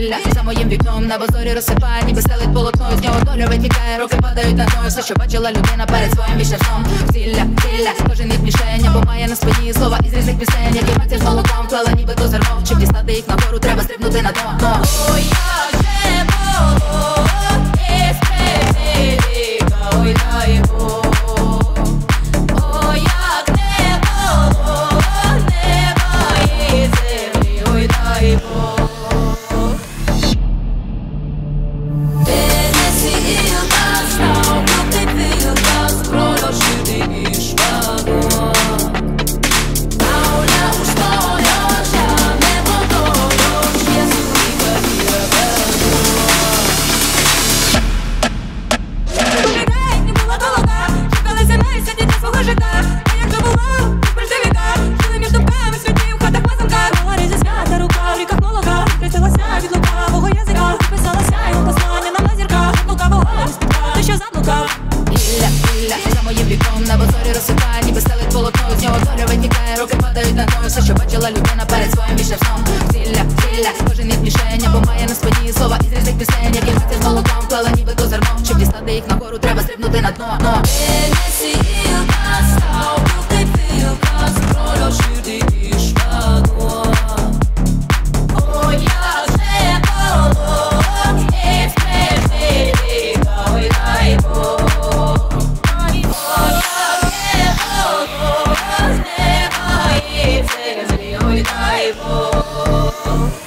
Зілля за моїм вікном на базорі розсипає, ніби стелить полотно, з нього доля витікає, руки падають на дно. Все, що бачила людина перед своїм вічним сном. Зілля, кожен їх мішень, або має на спині слова із різних пісень, які матір з молоком клала нібито зерно. Щоб дістати їх нагору, треба стрибнути на дно. Ой, як же було, ой, дай Бог. Ой, як не було, неба і землі, ой, дай Бог. За моїм вікном на базорі розсипає, ніби стелить полотно, з нього доля витікає, руки падають на дно. Все, що бачила людина перед своїм вічним сном. Зілля, кожен їх мішень, або має на спині слова із різних пісень, які матір з молоком клала нібито зерно. Щоб дістати їх нагору, треба стрибнути на дно. Ой, як же було, і справедливо, ой, дай Бог. Ой, дай Бог.